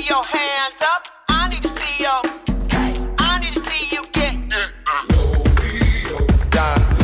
see your hands up. I need to see your. I need to see you get. Dance.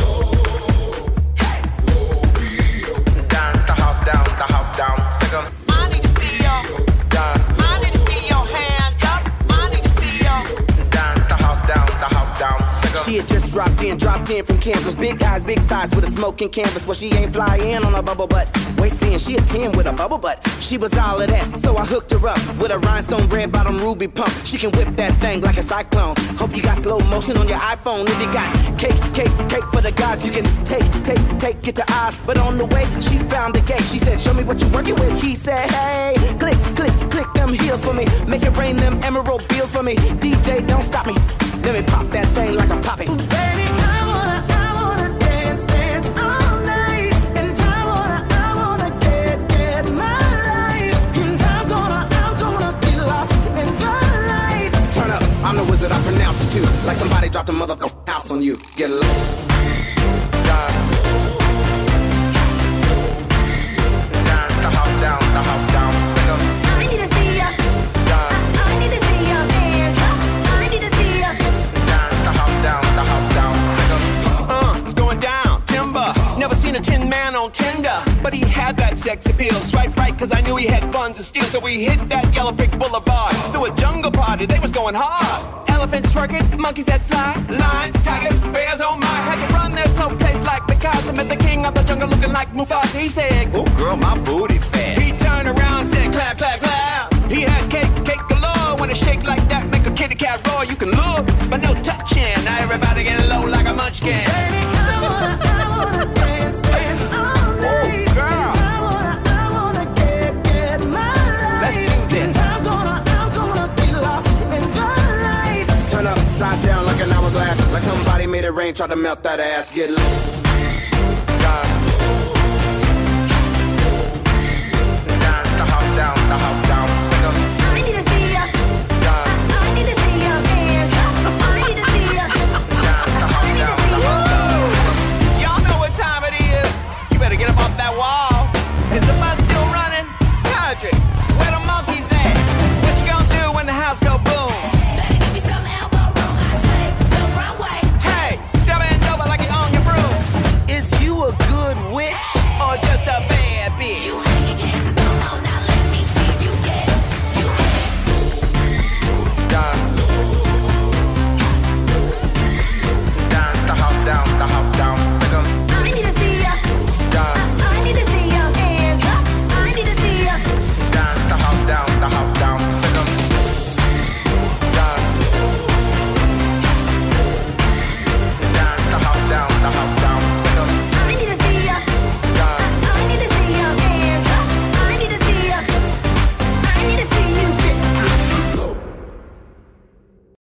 Dance the house down, the house down. Second. I need to see your. Dance. I need to see your hands up. I need to see your. Dance the house down, the house down. Second. She had just dropped in from Kansas. Big eyes, big thighs with a smoking canvas. Well, she ain't fly in on a bubble butt. Waist in, she a 10 with a bubble butt. She was all of that, so I hooked her up with a rhinestone red bottom ruby pump. She can whip that thing like a cyclone. Hope you got slow motion on your iPhone. If you got cake for the gods, you can take it to Oz. But on the way, she found the gate. She said, show me what you working with. He said, hey, click them heels for me. Make it rain them emerald bills for me. DJ, don't stop me. Let me pop that thing like a poppy. Baby, I wanna dance all night. And I wanna get my life. And I'm gonna get lost in the lights. Turn up, I'm the wizard, I pronounce it too. Like somebody dropped a motherfucking house on you. Get low. Dance. Dance the house down, the house down. Sing up. I need to see ya. Dance. I need to see ya dance. I need to see ya. Dance the house down, the house down. Sing up. It's going down, timber. Never seen a tin man on Tinder, but he had that sex appeal. Swipe right, cause I knew he had funds to steal. So we hit that yellow brick boulevard. Through a jungle party, they was going hard. Elephants twerking, monkeys that fly. Lions, tigers, bears, oh my. Had to run, there's no place like Picasso. Met the king of the jungle looking like Mufasa. He said, oh girl, my booty fat. He turned around, said clap, clap, clap. He had cake galore. When it shake like that, make a kitty cat roar. You can look, but no touching. Now everybody get low like a munchkin. Baby, I wanna dance all night. Oh, girl. I wanna get my life. Let's do this. I'm gonna get lost in the lights. Turn upside down like an hourglass. Like somebody made it rain, try to melt that ass. Get low.